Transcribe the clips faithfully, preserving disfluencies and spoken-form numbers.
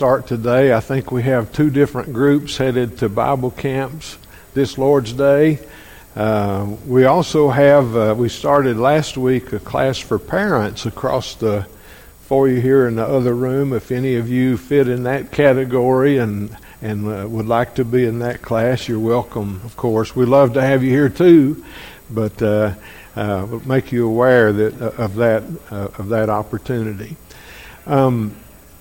Start today. I think we have two different groups headed to Bible camps this Lord's Day. Uh, we also have, uh, we started last week a class for parents across the foyer here in the other room. If any of you fit in that category and and uh, would like to be in that class, you're welcome, of course. We love to have you here too, but uh, uh, we'll make you aware that uh, of that uh, of that opportunity. Um,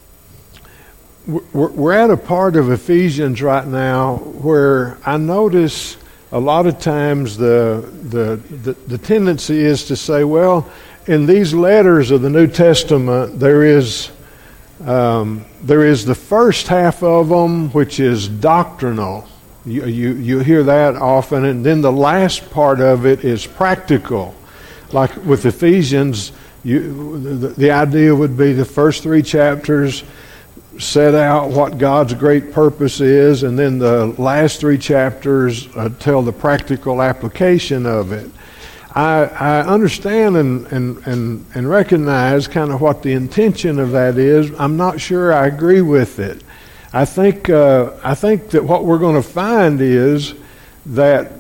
we're, we're at a part of Ephesians right now where I notice a lot of times the, the the the tendency is to say, well, in these letters of the New Testament, there is um, there is the first half of them, which is doctrinal. You, you you hear that often, and then the last part of it is practical. Like with Ephesians, you, the, the idea would be the first three chapters set out what God's great purpose is, and then the last three chapters uh, tell the practical application of it. I, I understand and, and, and, and recognize kind of what the intention of that is. I'm not sure I agree with it. I think uh, I think that what we're going to find is that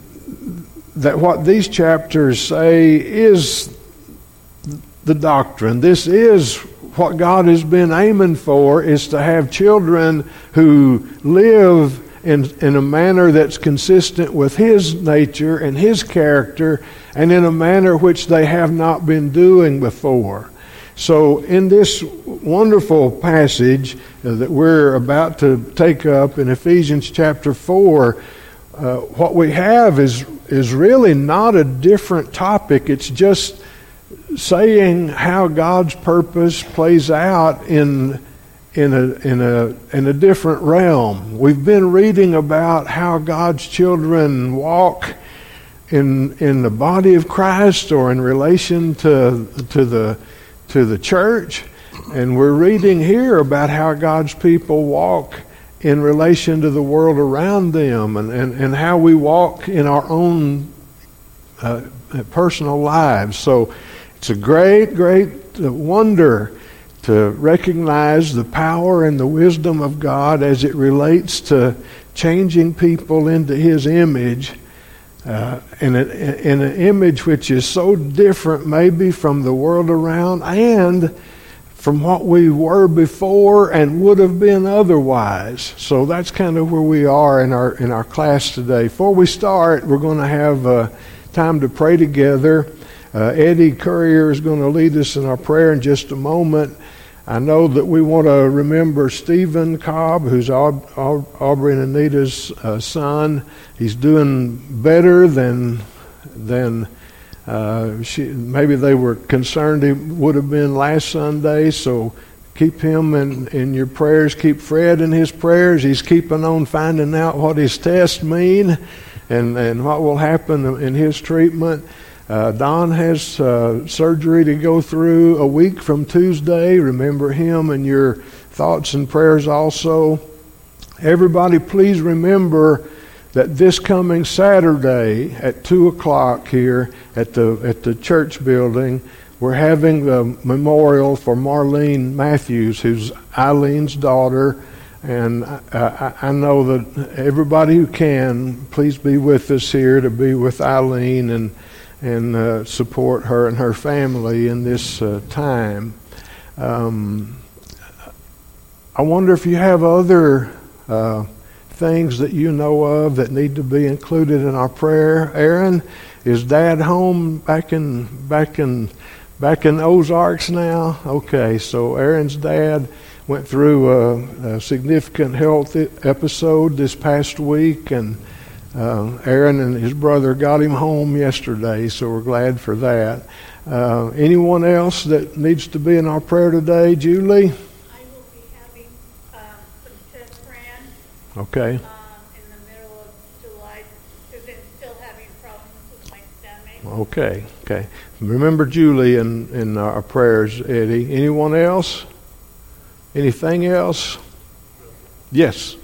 that what these chapters say is the doctrine. This is what God has been aiming for, is to have children who live in, in a manner that's consistent with His nature and His character, and in a manner which they have not been doing before. So in this wonderful passage that we're about to take up in Ephesians chapter four, uh, what we have is, is really not a different topic. It's just saying how God's purpose plays out in in a in a in a different realm. We've been reading about how God's children walk in in the body of Christ or in relation to to the to the church, and we're reading here about how God's people walk in relation to the world around them, and and, and how we walk in our own uh, personal lives. So it's a great, great wonder to recognize the power and the wisdom of God as it relates to changing people into His image, uh, in, a, in an image which is so different maybe from the world around and from what we were before and would have been otherwise. So that's kind of where we are in our in our class today. Before we start, we're going to have uh, time to pray together. Uh, Eddie Courier is going to lead us in our prayer in just a moment. I know that we want to remember Stephen Cobb, who's Aub- Aub- Aubrey and Anita's uh, son. He's doing better than than uh, she, maybe they were concerned he would have been last Sunday. So keep him in, in your prayers. Keep Fred in his prayers. He's keeping on finding out what his tests mean and, and what will happen in his treatment. Uh, Don has uh, surgery to go through a week from Tuesday. Remember him in your thoughts and prayers also. Everybody, please remember that this coming Saturday at two o'clock here at the at the church building, we're having the memorial for Marlene Matthews, who's Eileen's daughter. And uh, I, I know that everybody who can, please be with us here to be with Eileen and and uh, support her and her family in this uh, time. Um, I wonder if you have other uh, things that you know of that need to be included in our prayer. Aaron, is Dad home back in back in back in Ozarks now? Okay, so Aaron's dad went through a, a significant health episode this past week, and Uh, Aaron and his brother got him home yesterday, so we're glad for that. Uh, anyone else that needs to be in our prayer today? Julie? I will be having um, some chest ran Okay. um, in the middle of July because I'm still having problems with my stomach. Okay, okay. Remember Julie in, in our prayers, Eddie. Anyone else? Anything else? Yes.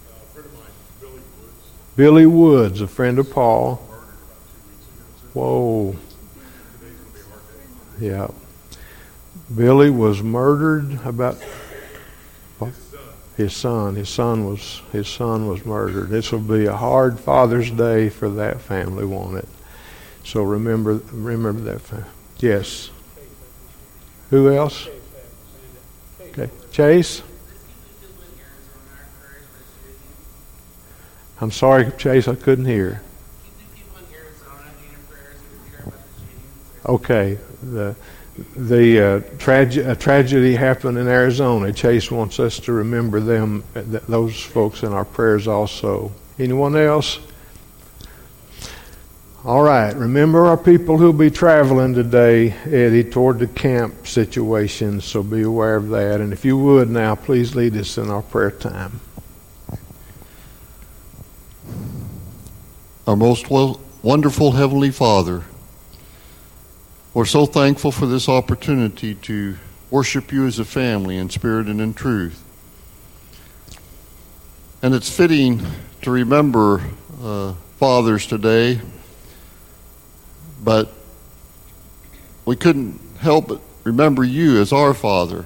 Billy Woods, a friend of Paul. Whoa. Yeah. Billy was murdered about... What? His son. His son was his son was murdered. This will be a hard Father's Day for that family, won't it? So remember remember that family. Yes. Who else? Okay. Chase? I'm sorry, Chase, I couldn't hear. Okay. The the uh, trage- a tragedy happened in Arizona. Chase wants us to remember them, th- those folks in our prayers also. Anyone else? All right. Remember our people who'll be traveling today, Eddie, toward the camp situation, so be aware of that. And if you would now, please lead us in our prayer time. Our most well, wonderful Heavenly Father, we're so thankful for this opportunity to worship you as a family in spirit and in truth. And it's fitting to remember uh, fathers today, but we couldn't help but remember you as our Father.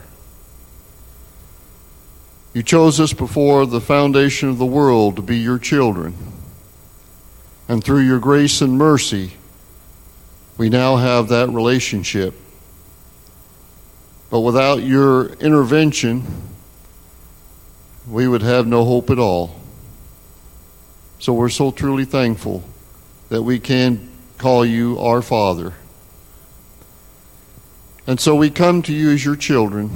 You chose us before the foundation of the world to be your children. And through your grace and mercy, we now have that relationship. But without your intervention, we would have no hope at all. So we're so truly thankful that we can call you our Father. And so we come to you as your children,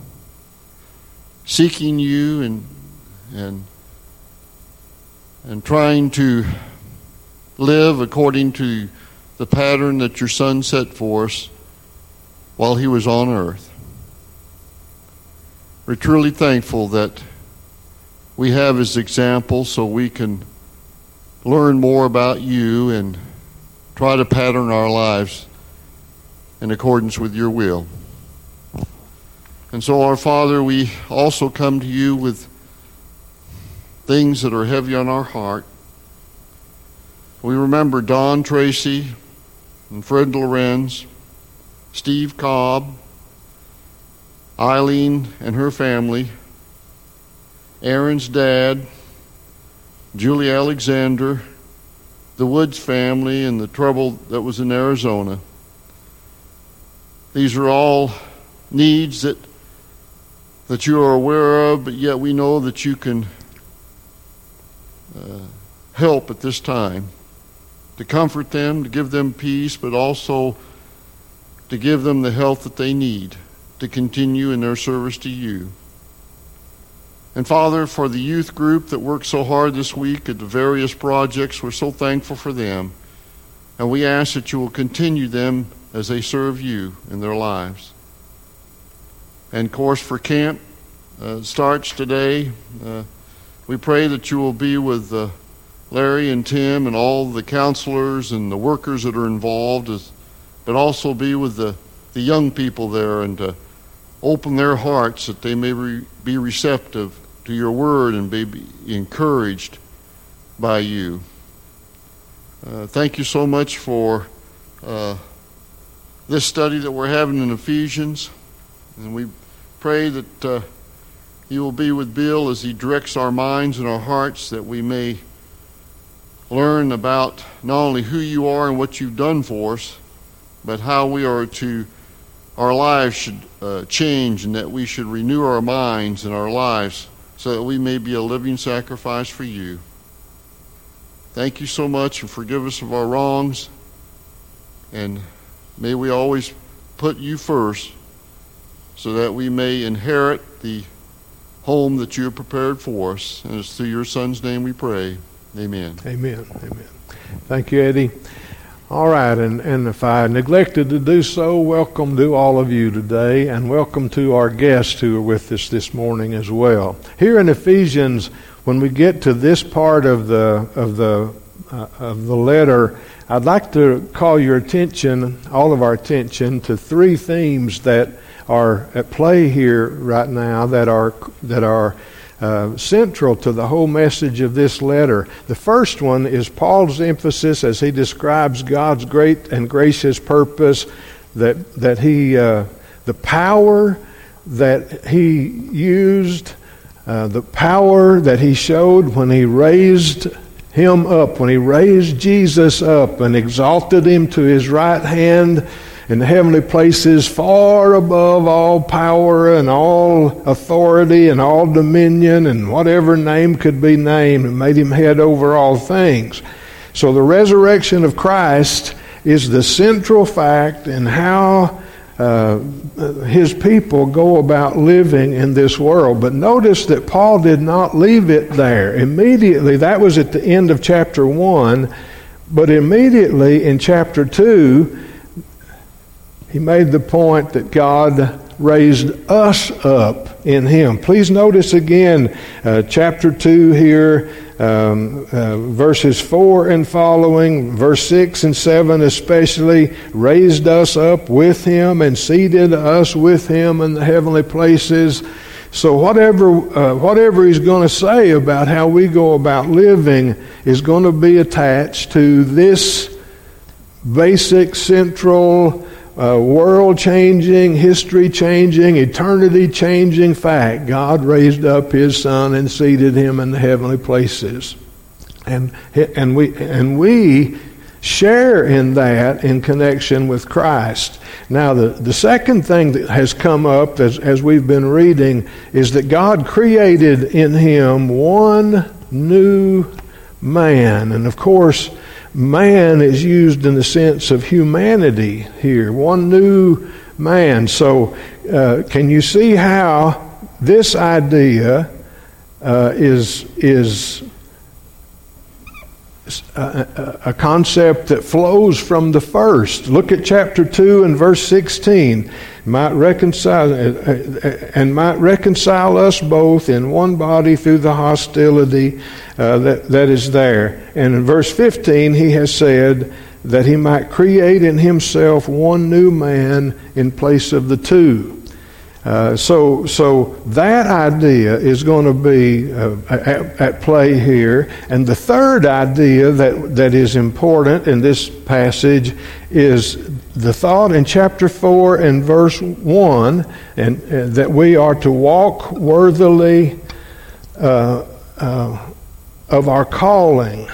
seeking you and and and trying to live according to the pattern that your Son set for us while he was on earth. We're truly thankful that we have his example so we can learn more about you and try to pattern our lives in accordance with your will. And so, our Father, we also come to you with things that are heavy on our heart. We remember Don Tracy and Fred Lorenz, Steve Cobb, Eileen and her family, Aaron's dad, Julie Alexander, the Woods family, and the trouble that was in Arizona. These are all needs that that you are aware of, but yet we know that you can uh, help at this time to comfort them, to give them peace, but also to give them the health that they need to continue in their service to you. And Father, for the youth group that worked so hard this week at the various projects, we're so thankful for them. And we ask that you will continue them as they serve you in their lives. And of course, for camp uh, starts today, uh, we pray that you will be with uh, Larry and Tim and all the counselors and the workers that are involved, as, but also be with the, the young people there and to open their hearts that they may re, be receptive to your word and be, be encouraged by you. Uh, thank you so much for uh, this study that we're having in Ephesians. And we pray that uh, you will be with Bill as he directs our minds and our hearts, that we may learn about not only who you are and what you've done for us, but how we are to, our lives should uh, change, and that we should renew our minds and our lives so that we may be a living sacrifice for you. Thank you so much, and forgive us of our wrongs, and may we always put you first so that we may inherit the home that you have prepared for us. And it's through your Son's name we pray. Amen. Amen. Amen. Thank you, Eddie. All right, and, and if I neglected to do so, welcome to all of you today, and welcome to our guests who are with us this morning as well. Here in Ephesians, when we get to this part of the of the uh, of the letter, I'd like to call your attention, all of our attention, to three themes that are at play here right now that are that are uh, central to the whole message of this letter. The first one is Paul's emphasis as he describes God's great and gracious purpose, that that he uh, the power that he used uh, the power that he showed when he raised him up, when he raised Jesus up and exalted him to his right hand in the heavenly places, far above all power and all authority and all dominion and whatever name could be named, and made him head over all things. So the resurrection of Christ is the central fact in how uh, his people go about living in this world. But notice that Paul did not leave it there. Immediately, that was at the end of chapter one, but immediately in chapter two, he made the point that God raised us up in him. Please notice again, uh, chapter two here, um, uh, verses four and following, verse six and seven especially, raised us up with him and seated us with him in the heavenly places. So whatever uh, whatever he's going to say about how we go about living is going to be attached to this basic, central, Uh, world-changing, history-changing, eternity-changing fact. God raised up his Son and seated him in the heavenly places. And, and, we, and we share in that in connection with Christ. Now, the, the second thing that has come up as, as we've been reading is that God created in him one new man. And of course, man is used in the sense of humanity here, one new man. So uh, can you see how this idea uh, is is a, a concept that flows from the first? Look at chapter two and verse sixteen. Might reconcile and might reconcile us both in one body through the hostility uh, that that is there. And in verse fifteen, he has said that he might create in himself one new man in place of the two. Uh, so, so that idea is going to be uh, at, at play here. And the third idea that that is important in this passage is the thought in chapter four and verse one, and uh, that we are to walk worthily uh, uh, of our calling.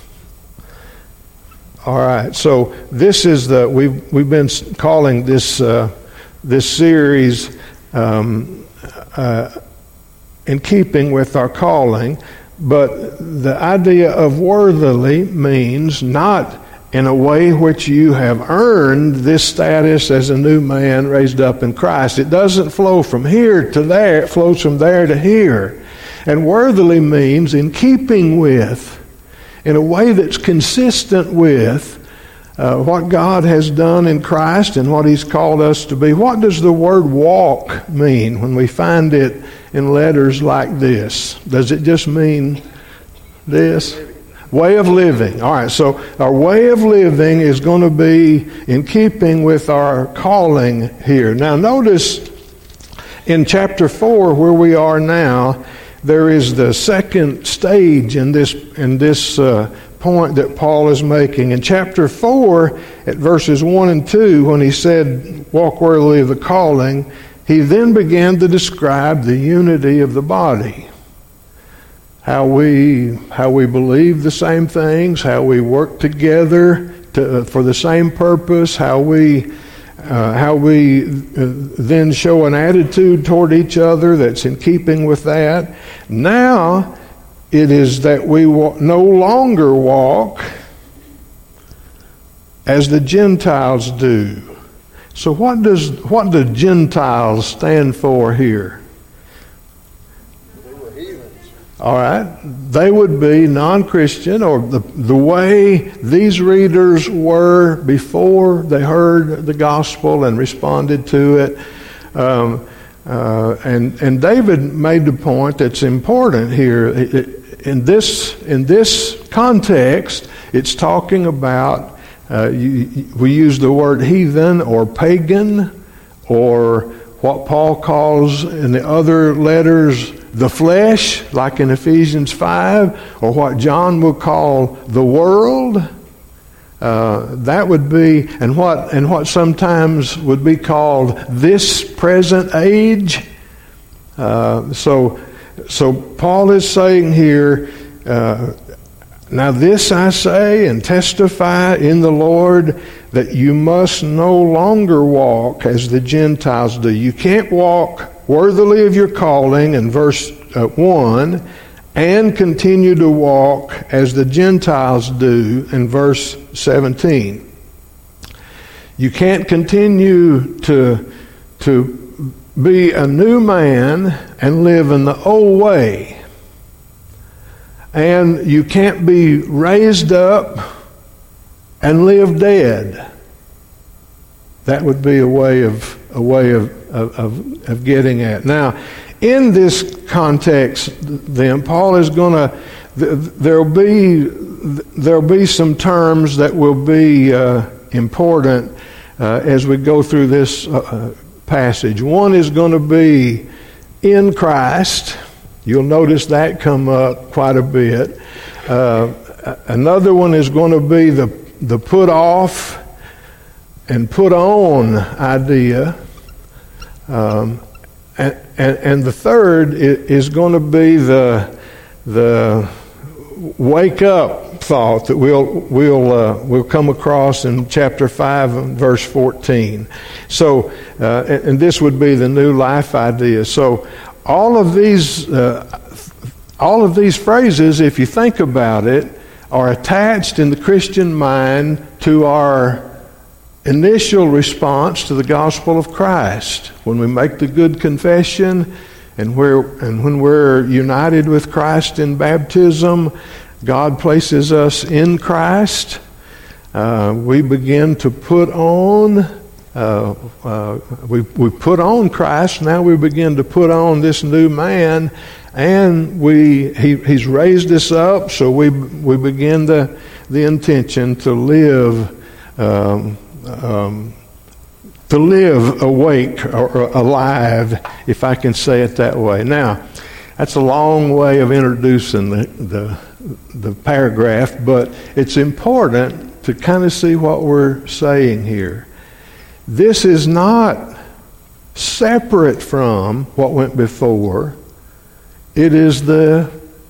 All right. So this is the we've we've been calling this uh, this series. Um, uh, in keeping with our calling, but the idea of worthily means not in a way which you have earned this status as a new man raised up in Christ. It doesn't flow from here to there, it flows from there to here. And worthily means in keeping with, in a way that's consistent with Uh, what God has done in Christ and what he's called us to be. What does the word walk mean when we find it in letters like this? Does it just mean this? Way of living. All right, so our way of living is going to be in keeping with our calling here. Now notice in chapter four where we are now, there is the second stage in this in this uh, point that Paul is making. In chapter four, at verses one and two, when he said, walk worthily of the calling, he then began to describe the unity of the body. How we how we believe the same things, how we work together to, for the same purpose, how we uh, how we uh, then show an attitude toward each other that's in keeping with that. Now, it is that we no longer walk as the Gentiles do. So what does what do Gentiles stand for here? They were heathens. All right. They would be non-Christian, or the, the way these readers were before they heard the gospel and responded to it. Um, uh, and, and David made the point that's important here. It, it, In this in this context, it's talking about, uh, you, we use the word heathen or pagan, or what Paul calls in the other letters the flesh, like in Ephesians five, or what John would call the world. Uh, that would be, and what and what sometimes would be called this present age. Uh, so. so Paul is saying here, uh, now this I say and testify in the Lord, that you must no longer walk as the Gentiles do. You can't walk worthily of your calling in verse uh, one and continue to walk as the Gentiles do in verse seventeen. You can't continue to, to be a new man and live in the old way. And you can't be raised up and live dead. That would be a way of a way of, of, of getting at. Now, in this context, then Paul is going to there'll be there'll be some terms that will be uh, important uh, as we go through this uh, passage. One is going to be in Christ. You'll notice that come up quite a bit. Uh, another one is going to be the the put off and put on idea. Um, and, and, and the third is going to be the the wake up thought that we'll we'll uh, we'll come across in chapter five and verse fourteen. So, uh, and, and this would be the new life idea. So, all of these uh, all of these phrases, if you think about it, are attached in the Christian mind to our initial response to the gospel of Christ. When we make the good confession and we're and when we're united with Christ in baptism, God places us in Christ. Uh, we begin to put on uh, uh, we we put on Christ. Now we begin to put on this new man, and we he he's raised us up. So we we begin the the intention to live. Um, Um, to live awake or, or alive, if I can say it that way. Now, that's a long way of introducing the, the, the paragraph, but it's important to kind of see what we're saying here. This is not separate from what went before. It is the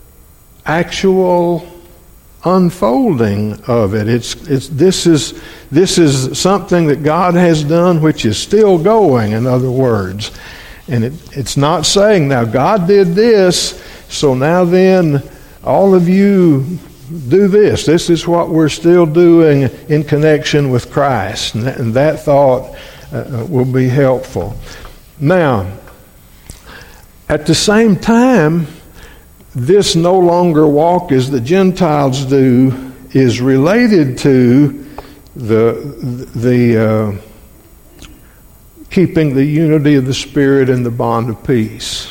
actual unfolding of it. It's it's this is this is something that God has done, which is still going, in other words. And it, it's not saying, now God did this, so now then all of you do this. This is what we're still doing in connection with Christ. And that, and that thought uh, will be helpful. Now, at the same time, this no longer walk as the Gentiles do is related to the the uh, keeping the unity of the Spirit and the bond of peace.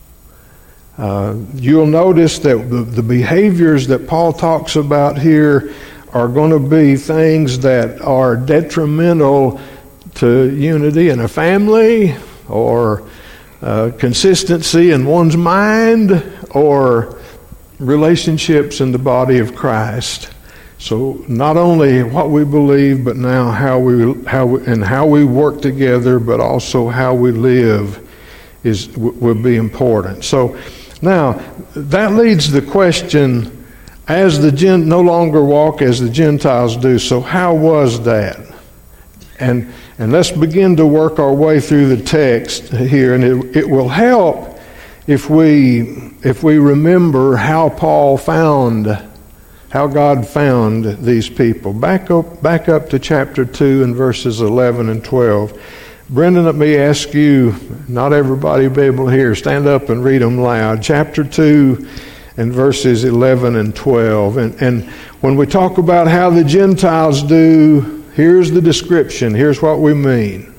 Uh, you'll notice that the, the behaviors that Paul talks about here are going to be things that are detrimental to unity in a family, or uh, consistency in one's mind, or relationships in the body of Christ. So not only what we believe, but now how we how we, and how we work together, but also how we live is will be important. So now that leads the question: as the gen, no longer walk as the Gentiles do. So how was that? And and let's begin to work our way through the text here, and it it will help if we if we remember how Paul found, how God found these people. Back up back up to chapter two and verses eleven and twelve. Brendan, let me ask you, not everybody will be able to hear, stand up and read them loud. Chapter two and verses eleven and twelve. And, and when we talk about how the Gentiles do, here's the description. Here's what we mean.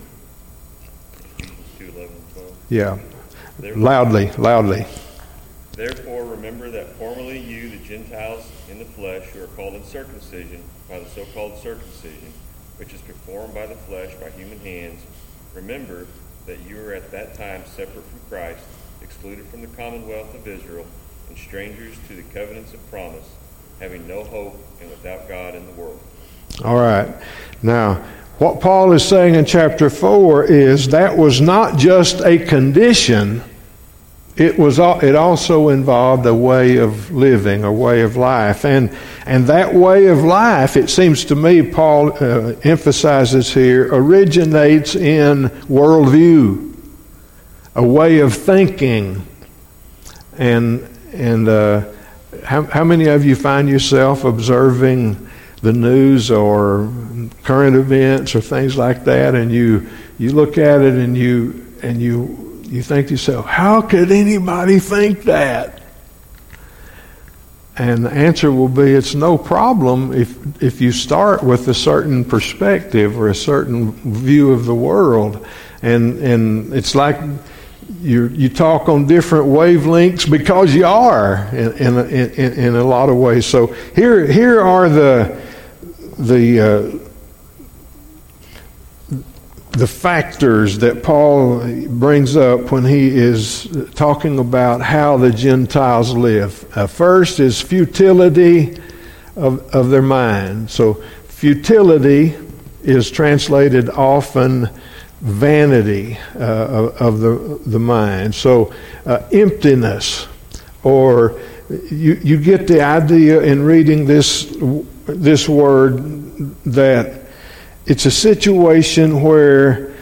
two, eleven, twelve. Yeah. Therefore, Loudly, loudly. Therefore, remember that formerly you, the Gentiles in the flesh, who are called uncircumcision by the so-called circumcision, which is performed by the flesh by human hands, remember that you were at that time separate from Christ, excluded from the commonwealth of Israel, and strangers to the covenants of promise, having no hope and without God in the world. All right. Now, what Paul is saying in chapter four is that was not just a condition it was it also involved a way of living, a way of life, and and that way of life, it seems to me, Paul uh, emphasizes here, originates in worldview, a way of thinking, and and uh, how how many of you find yourself observing the news or current events or things like that, and you you look at it and you and you. You think to yourself, how could anybody think that? And the answer will be, it's no problem if if you start with a certain perspective or a certain view of the world. And and it's like you you talk on different wavelengths because you are in in in, in a lot of ways. So here here are the the uh, the factors that Paul brings up when he is talking about how the Gentiles live. Uh, first is futility of, of their mind. So futility is translated often vanity uh, of, of the, the mind. So uh, emptiness, or you, you get the idea in reading this, this word that it's a situation where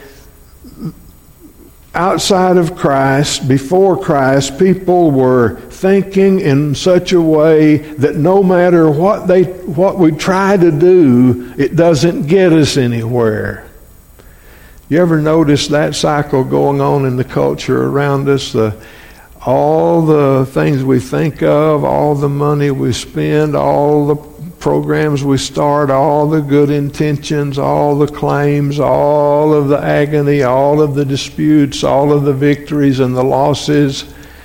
outside of Christ, before Christ, people were thinking in such a way that no matter what they what we try to do, it doesn't get us anywhere. You ever notice that cycle going on in the culture around us? The, all the things we think of, all the money we spend, all the programs we start, all the good intentions, all the claims, all of the agony, all of the disputes, all of the victories and the losses,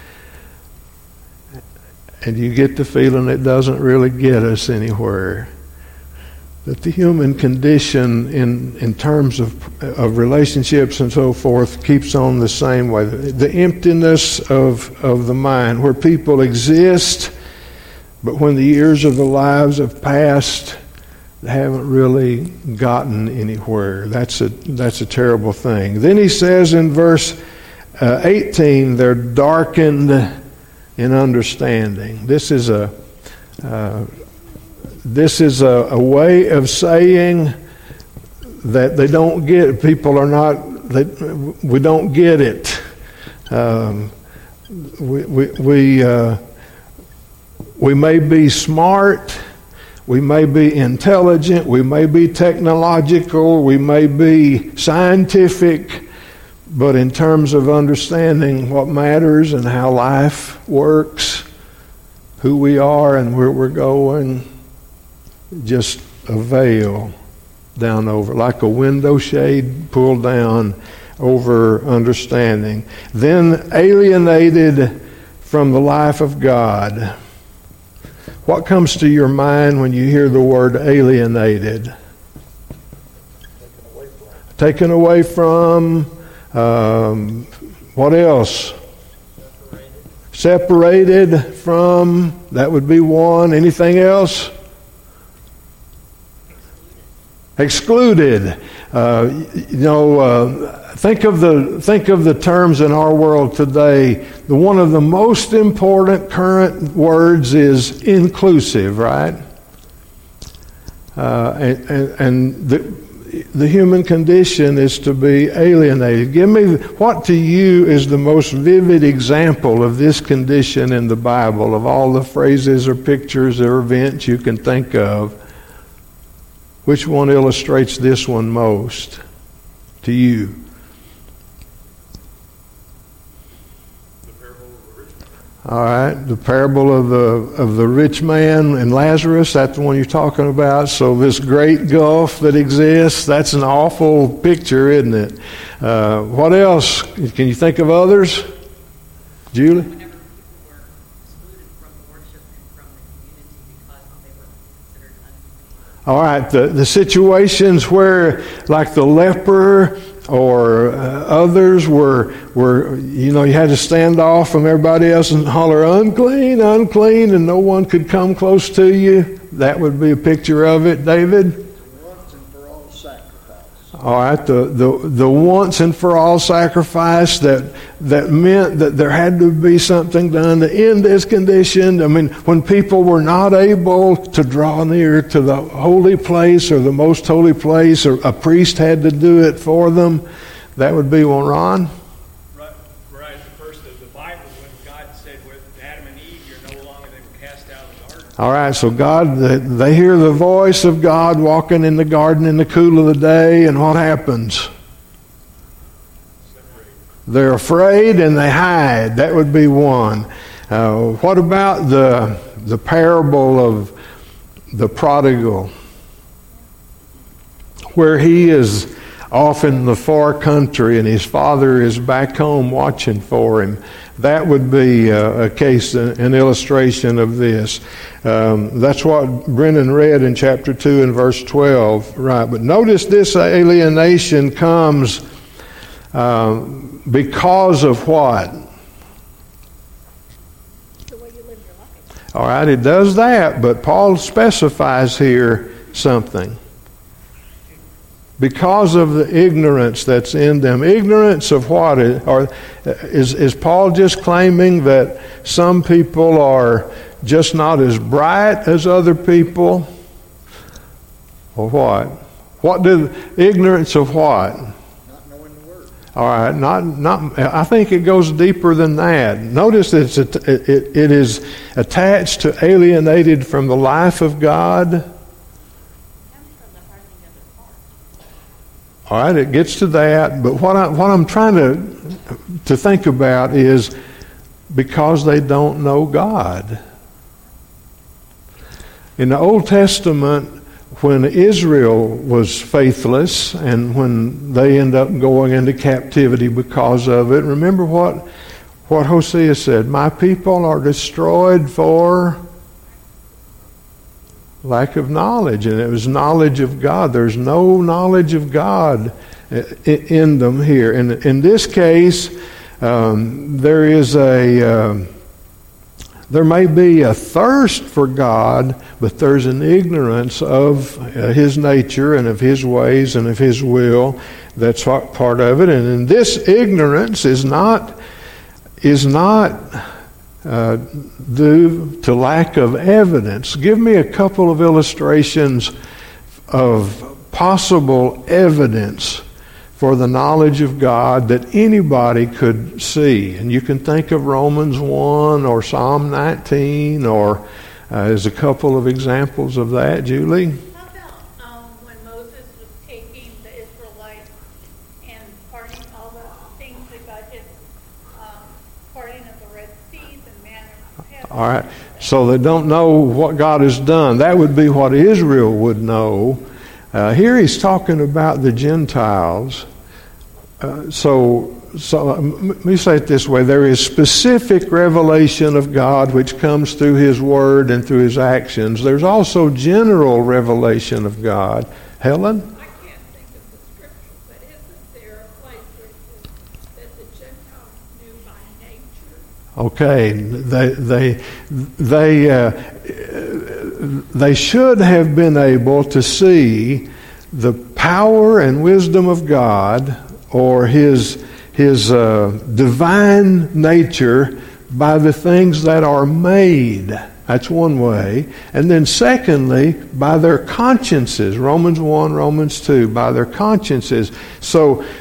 and you get the feeling it doesn't really get us anywhere. That the human condition in, in terms of, of relationships and so forth keeps on the same way. The, the emptiness of, of the mind, where people exist, but when the years of their lives have passed, they haven't really gotten anywhere. That's a that's a terrible thing. Then he says in verse uh, eighteen, they're darkened in understanding. This is a uh, this is a, a way of saying that they don't get. People are not. They, we don't get it. Um, we we. we uh, We may be smart, we may be intelligent, we may be technological, we may be scientific, but in terms of understanding what matters and how life works, who we are and where we're going, just a veil down over, like a window shade pulled down over understanding. Then alienated from the life of God. What comes to your mind when you hear the word alienated? Taken away from. Um, what else? Separated. Separated from. That would be one. Anything else? Excluded. Uh, you know, uh, think of the think of the terms in our world today. The one of the most important current words is inclusive, right? Uh, and and, and the the human condition is to be alienated. Give me, what to you is the most vivid example of this condition in the Bible, of all the phrases or pictures or events you can think of? Which one illustrates this one most to you? The parable of the rich man. All right, the parable of the of the rich man and Lazarus, that's the one you're talking about. So this great gulf that exists, that's an awful picture, isn't it? Uh, what else? Can you think of others? Julie? Whenever people were excluded from worship and from the community because they were considered unclean. All right, the, the situations where, like the leper or uh, others were, were, you know, you had to stand off from everybody else and holler, unclean, unclean, and no one could come close to you. That would be a picture of it, David. Once and for all sacrifice. All right, the, the the once and for all sacrifice that that meant that there had to be something done to end this condition. I mean, when people were not able to draw near to the holy place or the most holy place, or a priest had to do it for them, that would be one, Ron. Right, right. The first of the Bible, when God said with Adam and Eve, you're no longer, they were cast out of the garden. All right, so God, they, they hear the voice of God walking in the garden in the cool of the day, and what happens? They're afraid and they hide. That would be one. Uh, what about the the parable of the prodigal, where he is off in the far country and his father is back home watching for him? That would be a, a case, an illustration of this. Um, that's what Brendan read in chapter two and verse twelve, right? But notice this alienation comes um, because of what? The way you live your life. All right, it does that, but Paul specifies here something. Because of the ignorance that's in them. Ignorance of what? Or is, is Paul just claiming that some people are just not as bright as other people? Or what? What do ignorance of what? Not knowing the word. All right, not not. I think it goes deeper than that. Notice it's it, it, it is attached to alienated from the life of God. All right, it gets to that, but what I what I'm trying to to think about is because they don't know God. In the Old Testament, when Israel was faithless and when they end up going into captivity because of it, remember what what Hosea said, "My people are destroyed for lack of knowledge," and it was knowledge of God. There's no knowledge of God in them here. And in this case, um, there is a uh, there may be a thirst for God, but there's an ignorance of uh, His nature and of His ways and of His will. That's part of it. And, and this ignorance is not is not. Uh, due to lack of evidence. Give me a couple of illustrations of possible evidence for the knowledge of God that anybody could see. And you can think of Romans one or Psalm nineteen, or uh, there's a couple of examples of that. Julie? How about um, when Moses was taking the Israelites and parting all the things that God did, um, parting of the Red Sea, the manna from heaven. All right. So they don't know what God has done. That would be what Israel would know. Uh, here he's talking about the Gentiles. Uh, so, so um, let me say it this way. There is specific revelation of God which comes through His Word and through His actions. There's also general revelation of God. Helen? I can't think of the scripture, but isn't there a place where it says that the Gentiles knew by nature? Okay, they they they uh, they should have been able to see the power and wisdom of God, or His His uh, divine nature, by the things that are made. That's one way. And then secondly, by their consciences. Romans one, Romans two, by their consciences. So uh,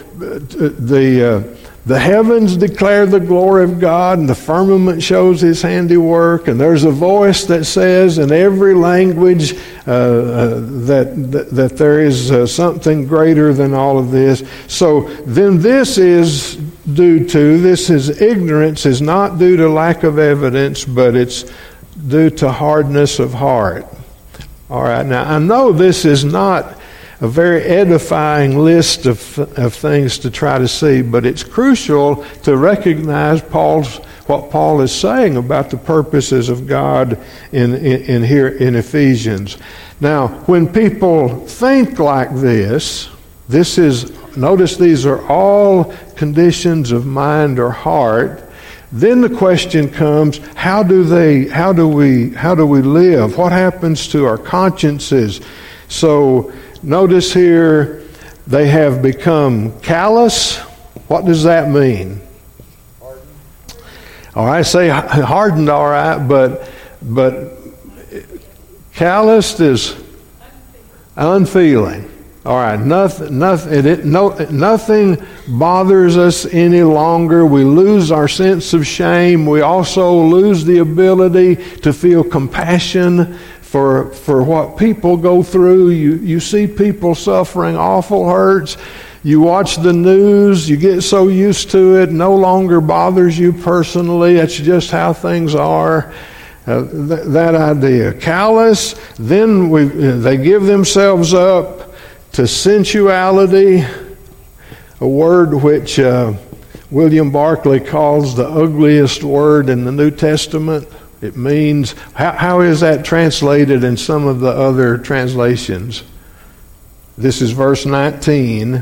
the uh, the heavens declare the glory of God, and the firmament shows His handiwork, and there's a voice that says in every language uh, uh, that, that that there is uh, something greater than all of this. So then this is due to, this is ignorance, is not due to lack of evidence, but it's due to hardness of heart. All right, now I know this is not a very edifying list of of things to try to see, but it's crucial to recognize Paul's what Paul is saying about the purposes of God in, in, in here in Ephesians. Now, when people think like this, this is notice these are all conditions of mind or heart. Then the question comes, how do they how do we how do we live? What happens to our consciences? So notice here, they have become callous. What does that mean? Hardened. All right, say hardened, all right, but but calloused is unfeeling. All right, nothing, nothing, it, it, no, nothing bothers us any longer. We lose our sense of shame. We also lose the ability to feel compassion for for what people go through. You you see people suffering awful hurts. You watch the news. You get so used to it. No longer bothers you personally. That's just how things are. Uh, th- that idea, callous. Then we they give themselves up to sensuality, a word which uh, William Barclay calls the ugliest word in the New Testament. It means, how, how is that translated in some of the other translations? This is verse nineteen.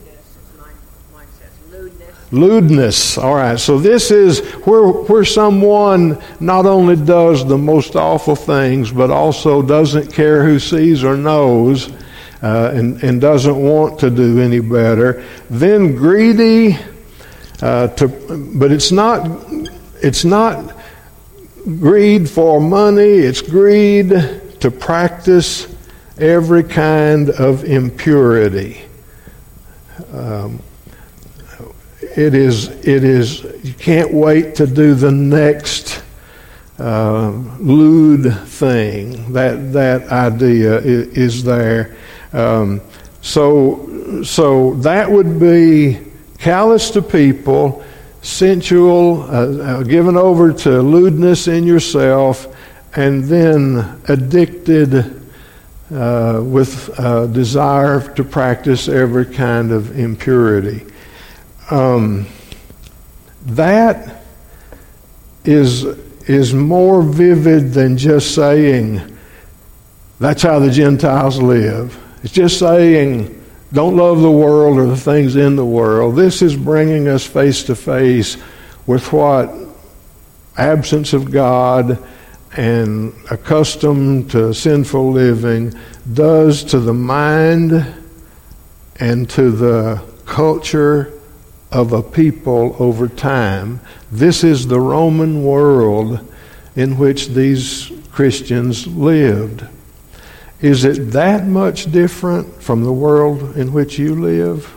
Lewdness. All right. So this is where where someone not only does the most awful things, but also doesn't care who sees or knows. Uh, and, and doesn't want to do any better. Then greedy, uh, to, but it's not, it's not greed for money. It's greed to practice every kind of impurity. Um, it is, it is. You can't wait to do the next uh, lewd thing. That that idea is, is there. Um, so, so that would be callous to people, sensual, uh, uh, given over to lewdness in yourself, and then addicted uh, with uh, desire to practice every kind of impurity. Um, that is is more vivid than just saying that's how the Gentiles live. It's just saying, don't love the world or the things in the world. This is bringing us face to face with what absence of God and accustomed to sinful living does to the mind and to the culture of a people over time. This is the Roman world in which these Christians lived. Is it that much different from the world in which you live?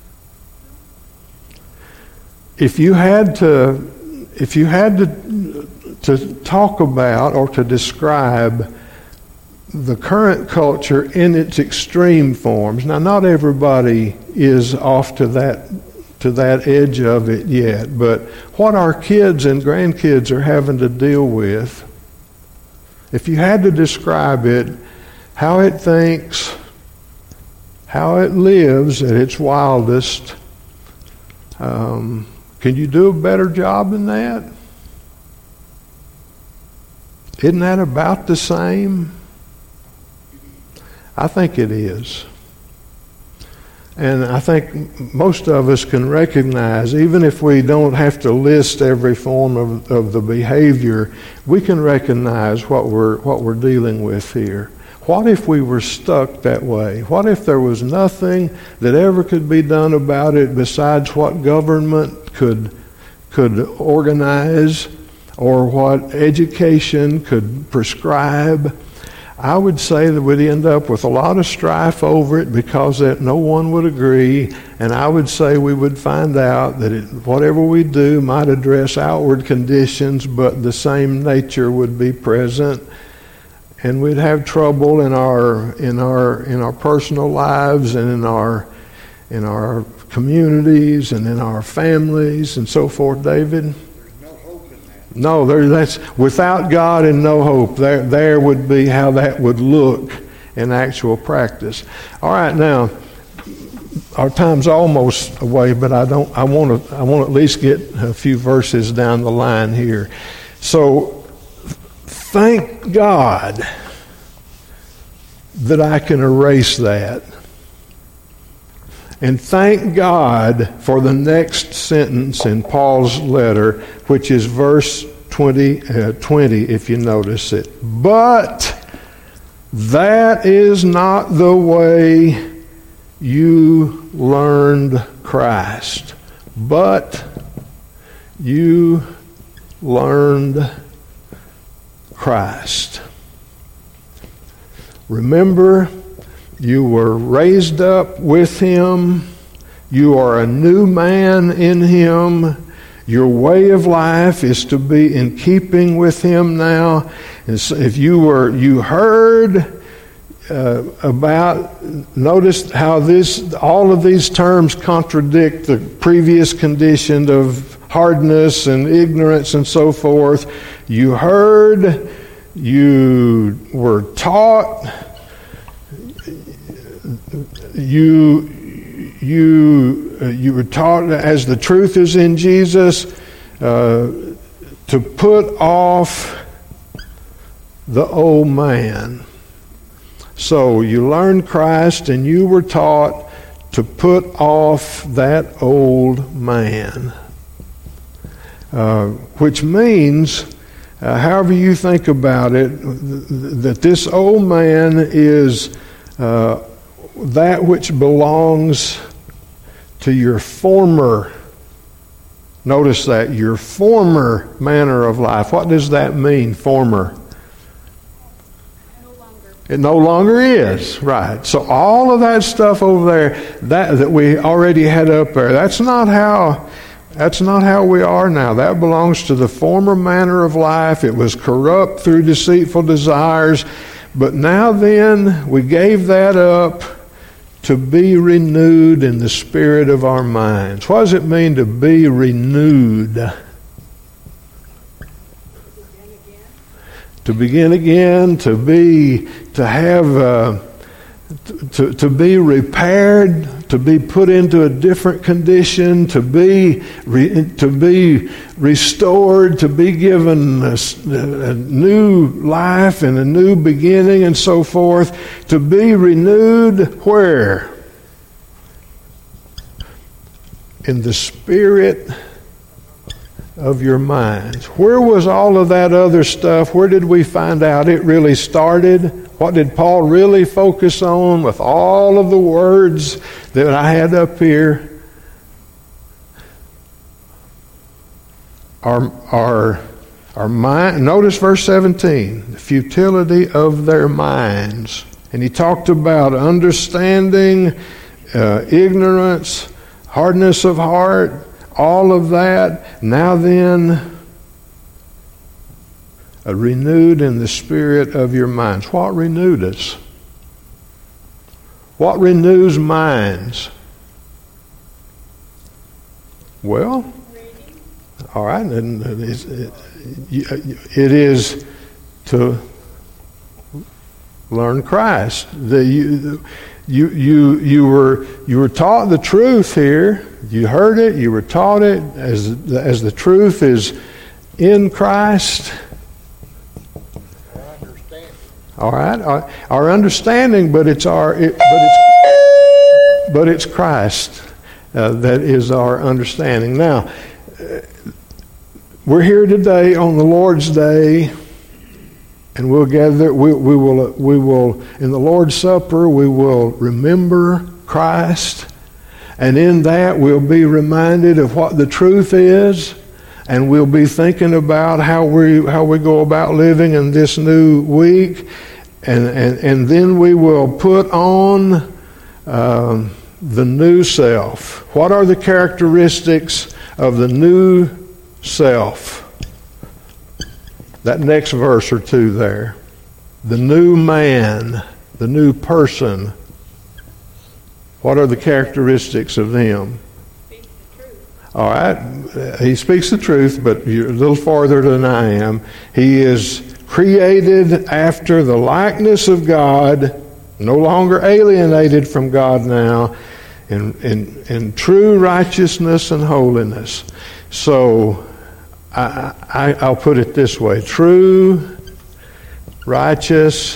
If you had to, if you had to, to talk about or to describe the current culture in its extreme forms, now not everybody is off to that to that edge of it yet, but what our kids and grandkids are having to deal with, if you had to describe it, how it thinks, how it lives at its wildest, um, can you do a better job than that? Isn't that about the same? I think it is. And I think most of us can recognize, even if we don't have to list every form of, of the behavior, we can recognize what we're what we're dealing with here. What if we were stuck that way? What if there was nothing that ever could be done about it besides what government could could organize or what education could prescribe? I would say that we'd end up with a lot of strife over it because that no one would agree, and I would say we would find out that it, whatever we do might address outward conditions, but the same nature would be present, and we'd have trouble in our in our in our personal lives and in our in our communities and in our families and so forth. David. No, there, that's without God and no hope. There, there would be how that would look in actual practice. All right, now our time's almost away, but I don't. I want to. I want to at least get a few verses down the line here. So, thank God that I can erase that. And thank God for the next sentence in Paul's letter, which is verse twenty, uh, twenty, if you notice it. But that is not the way you learned Christ. But you learned Christ. Remember, you were raised up with Him. You are a new man in Him. Your way of life is to be in keeping with Him now. And so if you were, you heard uh, about, notice how this, all of these terms contradict the previous condition of hardness and ignorance and so forth. You heard, you were taught, you you uh, you were taught, as the truth is in Jesus, uh, to put off the old man. So you learned Christ and you were taught to put off that old man. Uh, which means, uh, however you think about it, that this old man is uh, that which belongs to your former, notice that, your former manner of life. What does that mean, former? No longer. It no longer is, right. So all of that stuff over there, that, that we already had up there, that's not how... That's not how we are now. That belongs to the former manner of life. It was corrupt through deceitful desires. But now then, we gave that up to be renewed in the spirit of our minds. What does it mean to be renewed? To begin again, to be, to have, uh, to, to be repaired, to be put into a different condition, to be re, to be restored, to be given a, a new life and a new beginning and so forth, to be renewed where? In the spirit of your minds. Where was all of that other stuff? Where did we find out it really started? What did Paul really focus on with all of the words that I had up here? Our, our, our mind, notice verse seventeen, the futility of their minds. And he talked about understanding, uh, ignorance, hardness of heart, all of that. Now then, Uh, renewed in the spirit of your minds. What renewed us? What renews minds? Well, all right, and it, it is to learn Christ. The, you, you, you, you were you were taught the truth here. You heard it. You were taught it as as the truth is in Christ. All right, our, our understanding, but it's our, it, but it's, but it's Christ uh, that is our understanding. Now, uh, we're here today on the Lord's Day, and we'll gather. We, we will, we will in the Lord's Supper, we will remember Christ, and in that we'll be reminded of what the truth is. And we'll be thinking about how we how we go about living in this new week, and and, and then we will put on um, the new self. What are the characteristics of the new self? That next verse or two there. The new man, the new person. What are the characteristics of him? All right, he speaks the truth, but you're a little farther than I am. He is created after the likeness of God, no longer alienated from God now, in, in, in true righteousness and holiness. So I, I, I'll put it this way. True, righteous,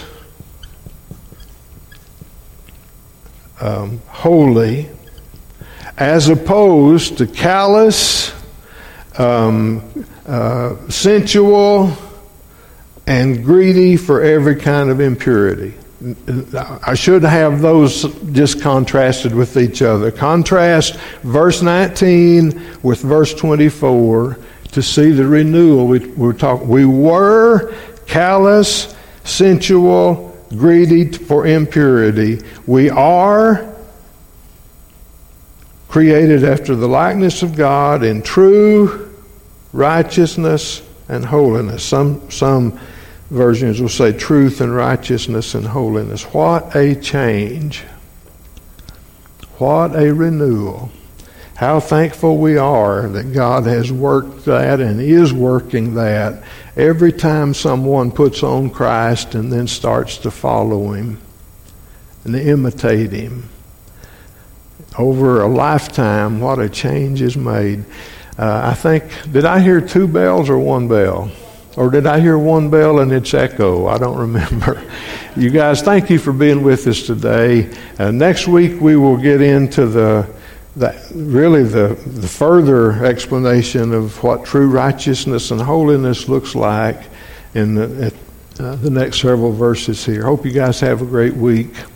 um, holy, as opposed to callous, um, uh, sensual, and greedy for every kind of impurity. I should have those just contrasted with each other. Contrast verse nineteen with verse twenty-four to see the renewal. We, we're talking, we were callous, sensual, greedy for impurity. We are created after the likeness of God in true righteousness and holiness. Some some versions will say truth and righteousness and holiness. What a change. What a renewal. How thankful we are that God has worked that and is working that every time someone puts on Christ and then starts to follow Him and imitate Him. Over a lifetime, what a change is made. Uh, I think, did I hear two bells or one bell? Or did I hear one bell and its echo? I don't remember. You guys, thank you for being with us today. Uh, next week we will get into the, the really the, the further explanation of what true righteousness and holiness looks like in the, uh, the next several verses here. Hope you guys have a great week.